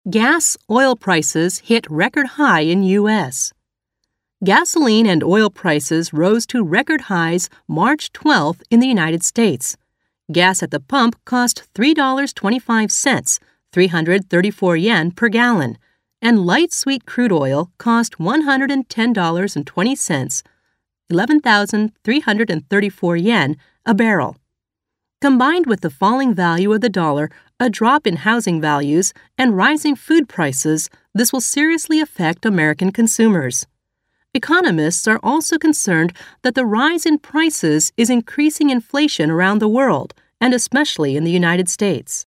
Gas oil prices hit record high in U.S. Gasoline and oil prices rose to record highs March 12th in the United States. Gas at the pump cost $3.25, 334 yen per gallon, and light sweet crude oil cost $110.20, 11,334 yen a barrel. Combined with the falling value of the dollar, a drop in housing values, and rising food prices, this will seriously affect American consumers. Economists are also concerned that the rise in prices is increasing inflation around the world, and especially in the United States.